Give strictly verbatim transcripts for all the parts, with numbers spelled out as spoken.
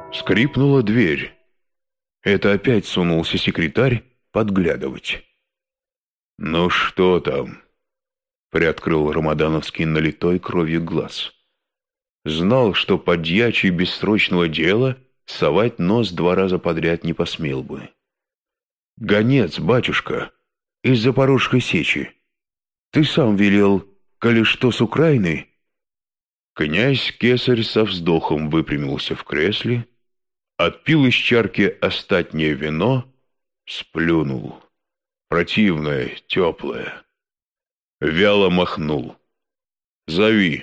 Скрипнула дверь. Это опять сунулся секретарь подглядывать. «Ну что там?» — приоткрыл Рамадановский налитой кровью глаз. Знал, что подьячий без срочного дела совать нос два раза подряд не посмел бы. «Гонец, батюшка, из Запорожской сечи. Ты сам велел, коли что с Украины?» Князь Кесарь со вздохом выпрямился в кресле, отпил из чарки остатнее вино, сплюнул. Противное, теплое. Вяло махнул. «Зови».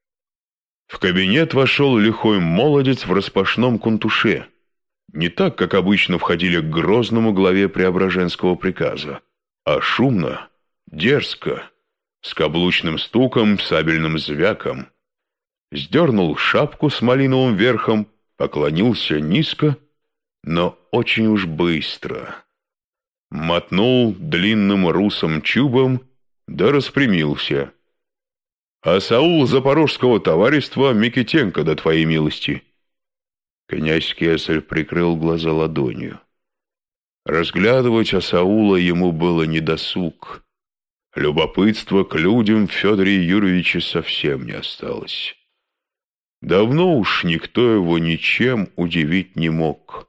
В кабинет вошел лихой молодец в распашном кунтуше. Не так, как обычно входили к грозному главе Преображенского приказа, а шумно, дерзко, с каблучным стуком, сабельным звяком. Сдернул шапку с малиновым верхом, поклонился низко, но очень уж быстро. Мотнул длинным русым чубом, да распрямился. «Асаул Запорожского товарищества Микитенко, до твоей милости». Князь Кесарь прикрыл глаза ладонью. Разглядывать Асаула ему было недосуг. Любопытства к людям в Федоре Юрьевиче совсем не осталось. Давно уж никто его ничем удивить не мог.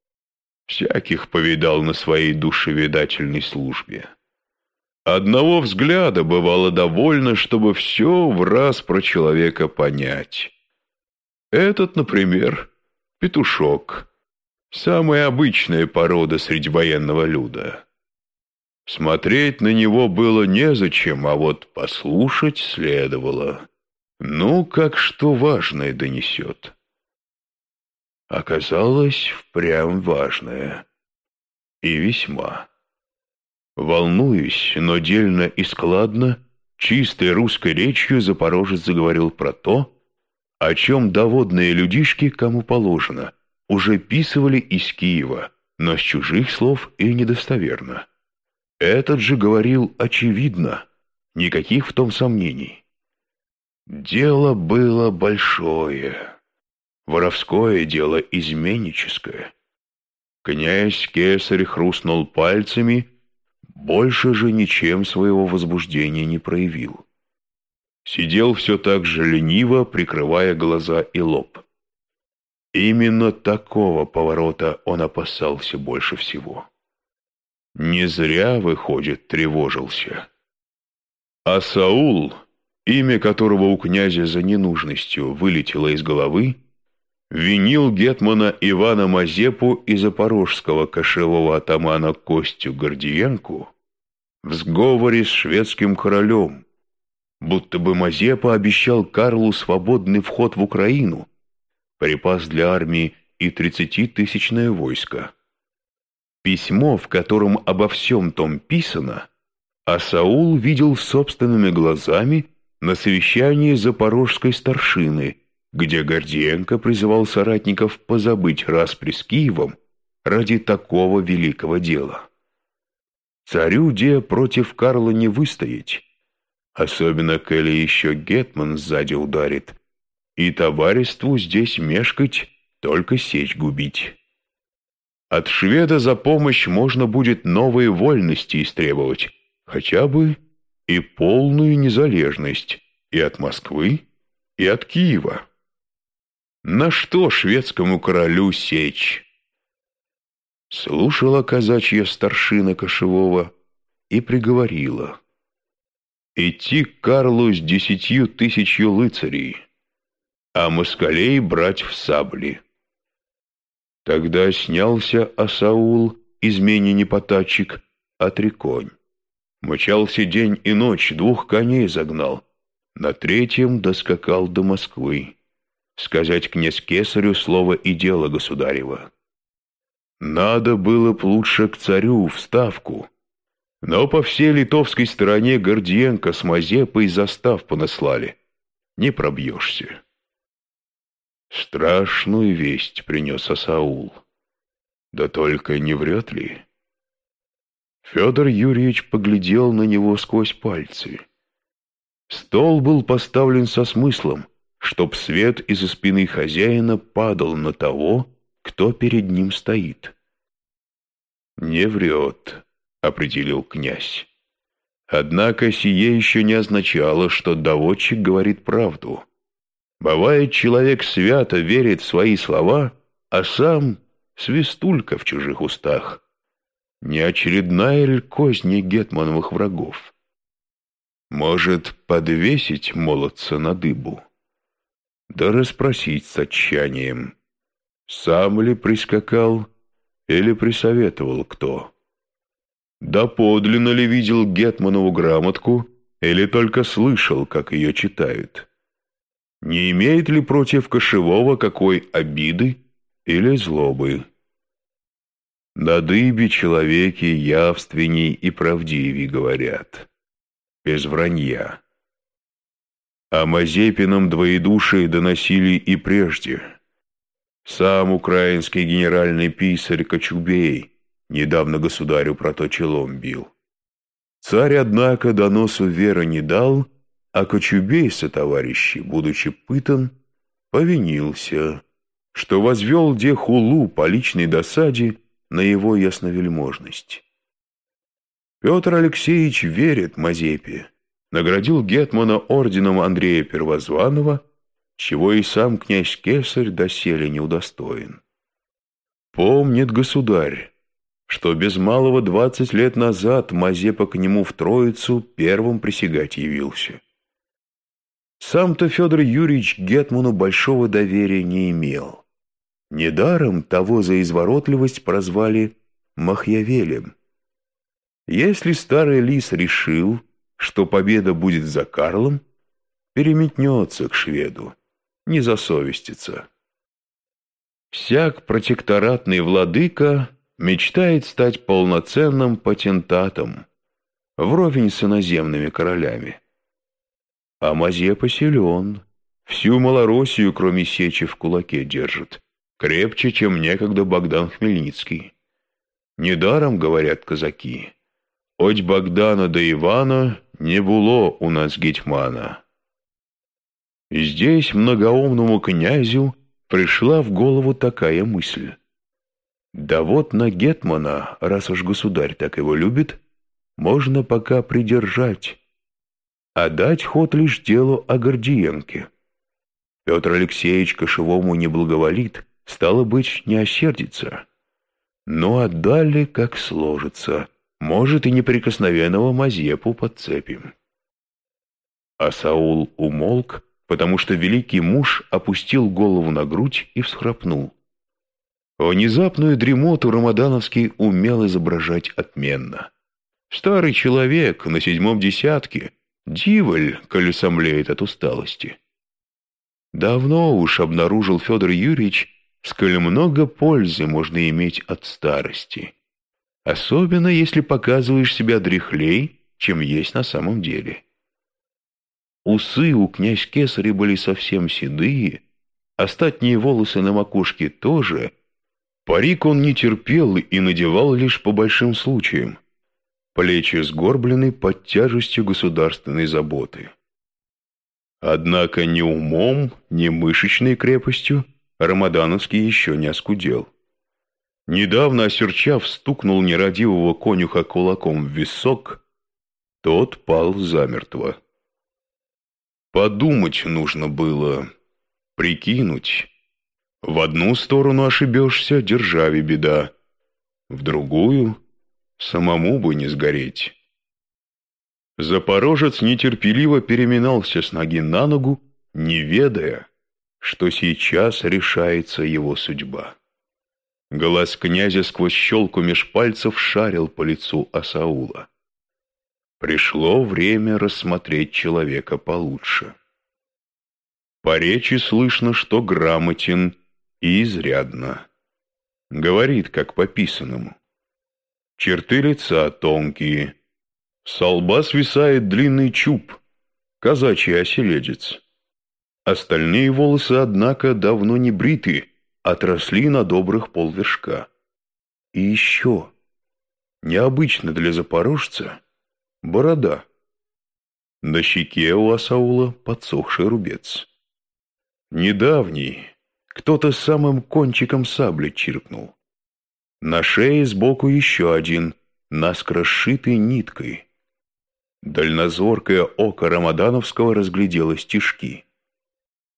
Всяких повидал на своей душеведательной службе. Одного взгляда бывало довольно, чтобы все враз про человека понять. Этот, например, петушок, самая обычная порода среди военного люда. Смотреть на него было незачем, а вот послушать следовало. Ну, как что важное донесет. Оказалось, впрямь важное. И весьма. Волнуясь, но дельно и складно, чистой русской речью запорожец заговорил про то, о чем доводные людишки, кому положено, уже писывали из Киева, но с чужих слов и недостоверно. Этот же говорил очевидно, никаких в том сомнений. Дело было большое, воровское дело, изменническое. Князь Кесарь хрустнул пальцами, больше же ничем своего возбуждения не проявил. Сидел все так же лениво, прикрывая глаза и лоб. Именно такого поворота он опасался больше всего. Не зря, выходит, тревожился. А Саул, имя которого у князя за ненужностью вылетело из головы, винил гетмана Ивана Мазепу и запорожского кошевого атамана Костю Гордиенку в сговоре с шведским королем, будто бы Мазепа обещал Карлу свободный вход в Украину, припас для армии и тридцатитысячное войско. Письмо, в котором обо всем том писано, а Саул видел собственными глазами на совещании запорожской старшины, где Гордиенко призывал соратников позабыть распри с Киевом ради такого великого дела. Царю де против Карла не выстоять, особенно коли еще гетман сзади ударит, и товариществу здесь мешкать, только сечь губить. От шведа за помощь можно будет новые вольности истребовать, хотя бы и полную незалежность и от Москвы, и от Киева. На что шведскому королю сечь? Слушала казачья старшина кошевого и приговорила: идти к Карлу с десятью тысячью лыцарей, а москалей брать в сабли. Тогда снялся Асаул, измене-непотатчик, отреконь. Мчался день и ночь, двух коней загнал, на третьем доскакал до Москвы. Сказать князь Кесарю слово и дело государева. Надо было б лучше к царю в ставку, но по всей литовской стороне Гордиенко с Мазепой застав понаслали. Не пробьешься. Страшную весть принес Асаул. Да только не врет ли? Федор Юрьевич поглядел на него сквозь пальцы. Стол был поставлен со смыслом, чтоб свет из-за спины хозяина падал на того, кто перед ним стоит. «Не врет», — определил князь. Однако сие еще не означало, что доводчик говорит правду. Бывает, человек свято верит в свои слова, а сам свистулька в чужих устах. Не очередная ли козня гетмановых врагов? Может, подвесить молодца на дыбу? Да расспросить с отчаянием, сам ли прискакал или присоветовал кто? Да подлинно ли видел гетманову грамотку или только слышал, как ее читают? Не имеет ли против кошевого какой обиды или злобы? На дыбе человеки явственней и правдивей говорят, без вранья. О Мазепином двоедушии доносили и прежде. Сам украинский генеральный писарь Кочубей недавно государю про то челом бил. Царь, однако, доносу веры не дал, а Кочубей сотоварищи, будучи пытан, повинился, что возвел де хулу по личной досаде на его ясновельможность. Петр Алексеевич верит Мазепе, наградил гетмана орденом Андрея Первозванного, чего и сам князь-кесарь доселе не удостоен. Помнит государь, что без малого двадцать лет назад Мазепа к нему в Троицу первым присягать явился. Сам-то Федор Юрьевич к гетману большого доверия не имел. Недаром того за изворотливость прозвали Махиавелем. Если старый лис решил, что победа будет за Карлом, переметнется к шведу, не засовестится. Всяк протекторатный владыка мечтает стать полноценным патентатом, вровень с иноземными королями. А Мазепа силен, всю Малороссию, кроме Сечи, в кулаке держит, крепче, чем некогда Богдан Хмельницкий. Недаром, говорят казаки, «Хоть Богдана да Ивана не было у нас гетьмана». И здесь многоумному князю пришла в голову такая мысль. Да вот на гетмана, раз уж государь так его любит, можно пока придержать, а дать ход лишь делу о Гордиенке. Петр Алексеевич кошевому не благоволит, стало быть, не осердится. Но отдали, как сложится, может, и неприкосновенного Мазепу подцепим. А Саул умолк, потому что великий муж опустил голову на грудь и всхрапнул. Внезапную дремоту Рамадановский умел изображать отменно. Старый человек на седьмом десятке, диволь, коли сомлеет от усталости. Давно уж обнаружил Федор Юрьевич, сколь много пользы можно иметь от старости, особенно если показываешь себя дряхлей, чем есть на самом деле. Усы у князь-кесаря были совсем седые, остатние волосы на макушке тоже. Парик он не терпел и надевал лишь по большим случаям. Плечи сгорблены под тяжестью государственной заботы. Однако ни умом, ни мышечной крепостью Рамадановский еще не оскудел. Недавно, осерчав, стукнул нерадивого конюха кулаком в висок, тот пал замертво. Подумать нужно было, прикинуть. В одну сторону ошибешься, державе беда, в другую самому бы не сгореть. Запорожец нетерпеливо переминался с ноги на ногу, не ведая, что сейчас решается его судьба. Глаз князя сквозь щелку меж пальцев шарил по лицу Асаула. Пришло время рассмотреть человека получше. По речи слышно, что грамотен и изрядно. Говорит, как по писанному. Черты лица тонкие. Со лба свисает длинный чуб, казачий оселедец. Остальные волосы, однако, давно не бриты, отросли на добрых полвершка. И еще, необычно для запорожца, борода. На щеке у Асаула подсохший рубец. Недавний, Кто-то самым кончиком сабли чиркнул. На шее сбоку еще один, наскоро сшитый ниткой. Дальнозоркое око Рамадановского разглядело стежки.